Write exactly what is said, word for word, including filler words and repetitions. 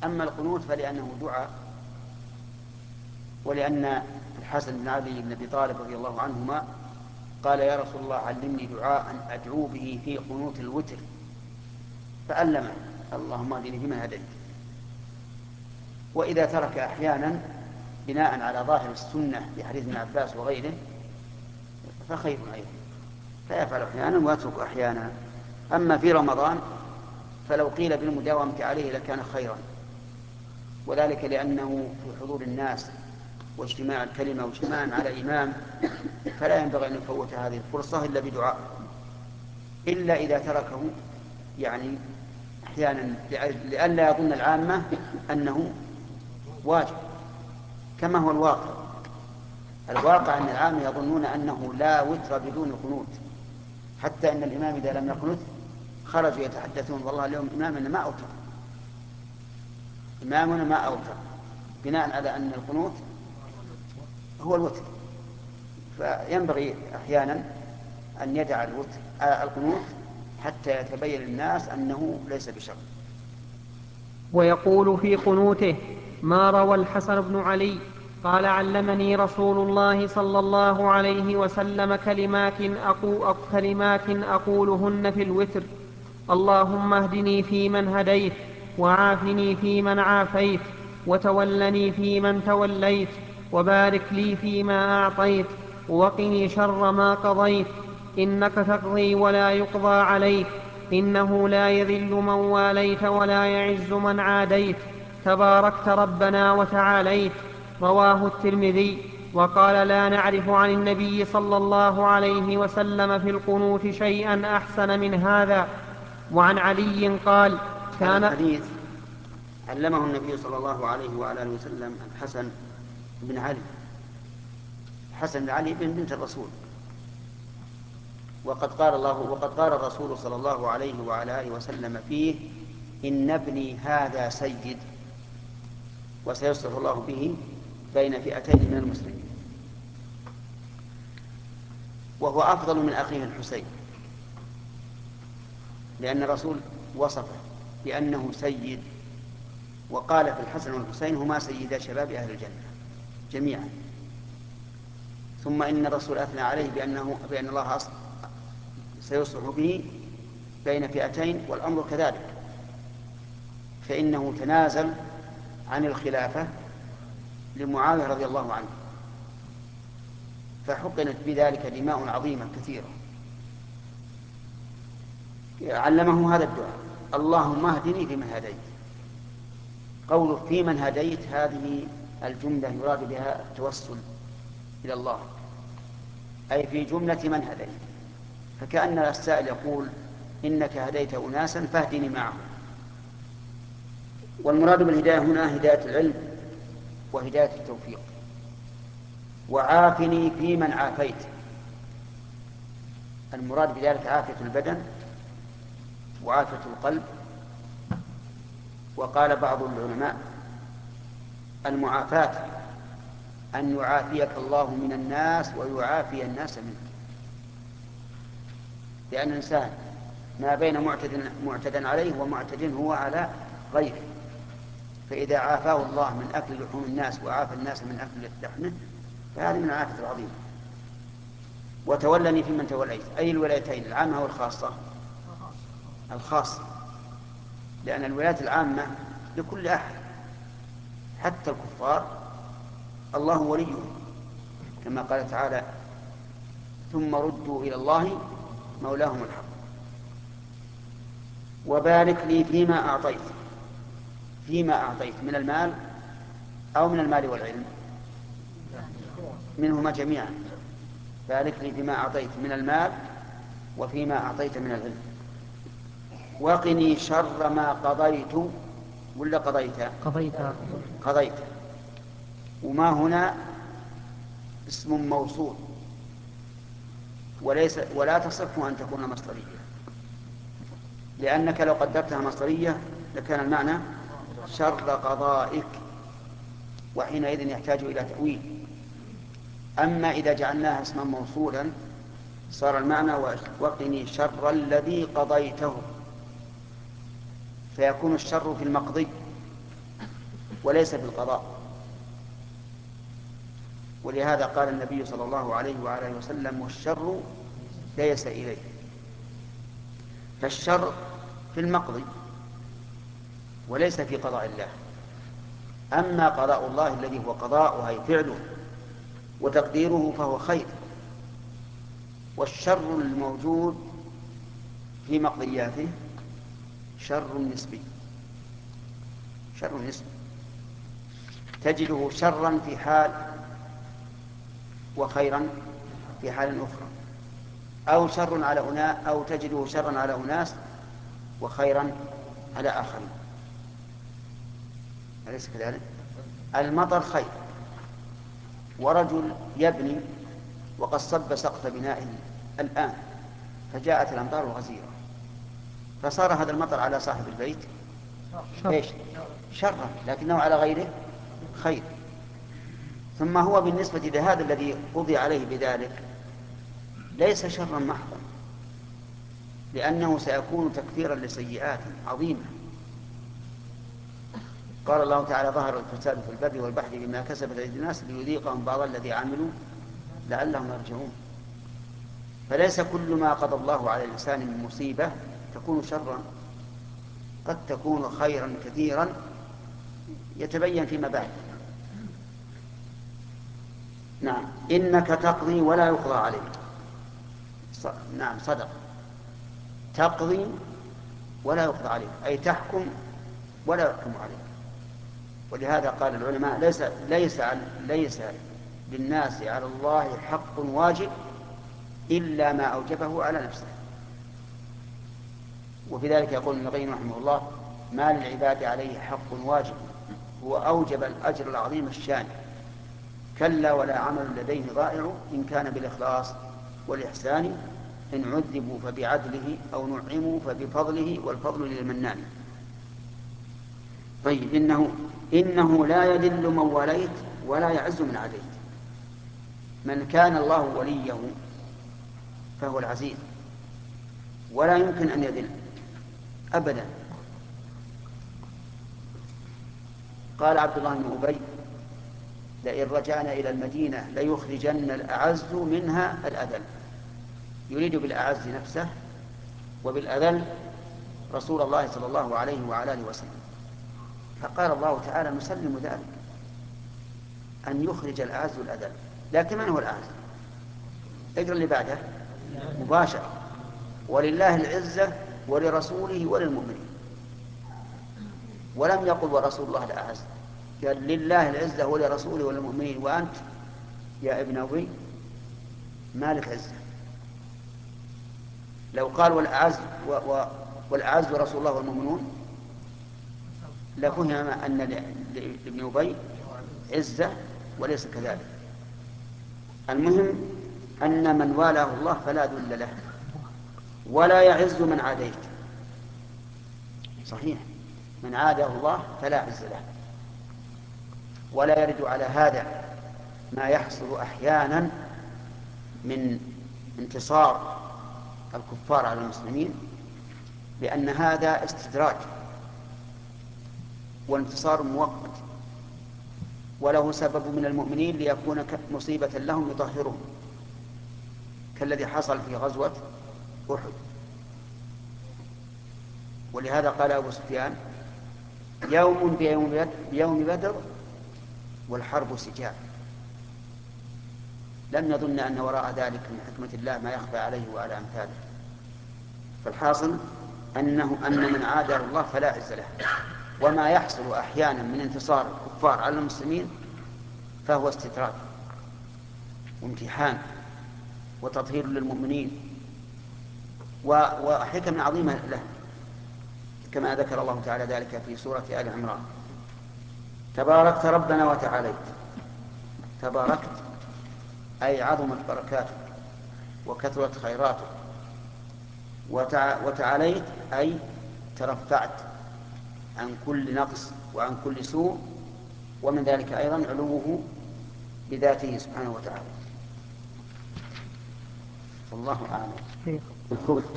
أما القنوت فلأنه دعاء، ولأن الحسن بن علي بن أبي طالب رضي الله عنهما قال يا رسول الله علمني دعاء أدعو به في قنوت الوتر، فعلمه اللهم اهدني فيمن هديت. وإذا ترك أحيانا بناء على ظاهر السنة بحديث ابن عباس وغيره فخير أيضا، فيفعل أحيانا ويترك أحيانا. أما في رمضان فلو قيل بالمداومة عليه لكان خيرا، وذلك لأنه في حضور الناس واجتماع الكلمة واجتماع على إمام، فلا ينبغي أن يفوت هذه الفرصة إلا بدعاء، إلا إذا تركه يعني أحيانا لئلا يظن العامة أنه واجب، كما هو الواقع. الواقع أن العامة يظنون أنه لا وتر بدون قنوت، حتى أن الإمام إذا لم يقنت خرجوا يتحدثون والله اليوم إمامنا ما أوتر، إمامنا ما أوتر، بناء على أن القنوت هو الوتر. فينبغي أحيانا أن يدع الوتر القنوت حتى يتبين للناس أنه ليس بشرط. ويقول في قنوته ما روى الحسن بن علي قال علمني رسول الله صلى الله عليه وسلم كلمات, أقو كلمات أقولهن في الوتر: اللهم اهدني فيمن هديت، وعافني فيمن عافيت، وتولني فيمن توليت، وبارك لي فيما أعطيت، وقني شر ما قضيت، إنك تقضي ولا يقضى عليك، إنه لا يذل من واليت ولا يعز من عاديت، تباركت ربنا وتعاليت. رواه الترمذي. وقال لا نعرف عن النبي صلى الله عليه وسلم في القنوت شيئا أحسن من هذا. وعن علي قال كان كان الحديث علمه النبي صلى الله عليه وعلى اله وسلم الحسن بن علي، حسن بن علي بن بنت الرسول، وقد قال الله وقد قال الرسول صلى الله عليه وعلى اله وسلم فيه: إن ابني هذا سيد وسيصلح الله به بين فئتين من المسلمين. وهو أفضل من أخيه الحسين، لأن الرسول وصفه بأنه سيد، وقال في الحسن والحسين هما سيدا شباب أهل الجنة جميعا. ثم إن الرسول أثنى عليه بأنه بأن الله سيصلح به بين فئتين، والأمر كذلك، فإنه تنازل عن الخلافة لمعاوية رضي الله عنه، فحقنت بذلك دماء عظيمة كثيرة. علمه هذا الدعاء: اللهم اهدني فيمن هديت. قوله فيمن هديت هذه الجملة يراد بها التوسل إلى الله، أي في جملة من هديت، فكأن السائل يقول إنك هديت أناسا فاهدني معهم. والمراد بالهداية هنا هداية العلم وهداية التوفيق. وعافني فيمن عافيت، المراد بذلك عافية البدن وعافية القلب. وقال بعض العلماء المعافاة أن يعافيك الله من الناس ويعافي الناس منك، لأن الإنسان ما بين معتد, معتد عليه ومعتد هو على غيره، فإذا عافاه الله من أكل لحوم الناس وعافى الناس من أكل لحمه فهذه من العافية العظيمة. وتولني فيمن توليت، أي الولايتين العامة والخاصة؟ الخاصة، لأن الولايات العامة لكل أحد حتى الكفار الله وليهم، كما قال تعالى ثم ردوا إلى الله مولاهم الحق. وبارك لي فيما أعطيت، فيما أعطيت من المال أو من المال والعلم؟ منهما جميعا. بارك لي فيما أعطيت من المال وفيما أعطيت من العلم. وقني شر ما قضيت، ولا قضيت؟ قضيت قضيت. وما هنا اسم موصول وليس ولا تصح أن تكون مصدرية، لأنك لو قدرتها مصدرية لكان المعنى شر قضائك، وحينئذ يحتاج إلى تأويل. أما إذا جعلناها اسما موصولا صار المعنى وقني شر الذي قضيته، فيكون الشر في المقضي وليس في القضاء. ولهذا قال النبي صلى الله عليه وآله وسلم: والشر ليس إليه. فالشر في المقضي وليس في قضاء الله. أما قضاء الله الذي هو قضاء أي فعله وتقديره فهو خير. والشر الموجود في مقضياته شر نسبي، شر نسبي تجده شرا في حال وخيرا في حال أخرى، أو شر على أناس، أو تجده شرا على أناس وخيرا على آخرين. أليس كذلك؟ المطر خير، ورجل يبني وقد صب سقف بنائه الآن فجاءت الأمطار الغزيرة فصار هذا المطر على صاحب البيت ايش؟ شرا، لكنه على غيره خير. ثم هو بالنسبة لهذا الذي قضي عليه بذلك ليس شرا محضا، لأنه سيكون تكفيرا لسيئات عظيمة. قال الله تعالى: ظهر الفساد في البر والبحر بما كسبت أيدي الناس ليذيقهم بعض الذي عملوا لعلهم يرجعون. فليس كل ما قضى الله على الإنسان من مصيبة تكون شرا، قد تكون خيرا كثيرا يتبين فيما بعد. نعم، إنك تقضي ولا يقضى عليك. ص... نعم صدق، تقضي ولا يقضى عليك أي تحكم ولا يحكم عليك. ولهذا قال العلماء: ليس ليس ليس للناس على الله حق واجب إلا ما أوجبه على نفسه. وفي ذلك يقول ابن القيم رحمه الله: ما للعباد عليه حق واجب هو أوجب الأجر العظيم الشان، كلا ولا عمل لديه ضائع إن كان بالإخلاص والإحسان، إن عذبوا فبعدله أو نعموا فبفضله والفضل للمنان. طيب، إنه إنه لا يذل من وليت ولا يعز من عاديت. من كان الله وليه فهو العزيز ولا يمكن أن يذل أبدا. قال عبد الله بن أبي: لئن رجعنا إلى المدينة ليخرجن الأعز منها الأذل. يريد بالأعز نفسه وبالأذل رسول الله صلى الله عليه وعلى آله وسلم. فقال الله تعالى: نسلم ذلك، أن يخرج الأعز الأذل. لكن من هو الأعز؟ اقرأ اللي بعده مباشرة: ولله العزة ولرسوله وللمؤمنين. ولم يقل ورسول الله الأعز، قال لله العزة ولرسوله وللمؤمنين. وأنت يا ابن أبي ما لك عزة. لو قال والأعز و و والأعز رسول الله والمؤمنون لفهم أن لابن أبي عزة وليس كذلك. المهم أن من والاه الله فلا ذل له ولا يعز من عاديت. صحيح، من عاده الله فلا عز له. ولا يرد على هذا ما يحصل أحيانا من انتصار الكفار على المسلمين، لأن هذا استدراج وانتصار مؤقت، وله سبب من المؤمنين ليكون مصيبة لهم يطهرهم، كالذي حصل في غزوة أحد. ولهذا قال أبو سفيان: يوم بيوم بدر والحرب سجال. لم يظن أن وراء ذلك من حكمة الله ما يخفى عليه وعلى أمثاله. فالحاصل أنه أن من عادى الله فلا عز له. وما يحصل أحيانا من انتصار الكفار على المسلمين فهو استدراج وامتحان وتطهير للمؤمنين وحكم عظيمة له، كما ذكر الله تعالى ذلك في سورة آل عمران: تباركت ربنا وتعاليت. تباركت أي عظمت بركاتك وكثرت خيراتك، وتعاليت أي ترفعت عن كل نقص وعن كل سوء، ومن ذلك أيضا علوه بذاته سبحانه وتعالى. والله أعلم.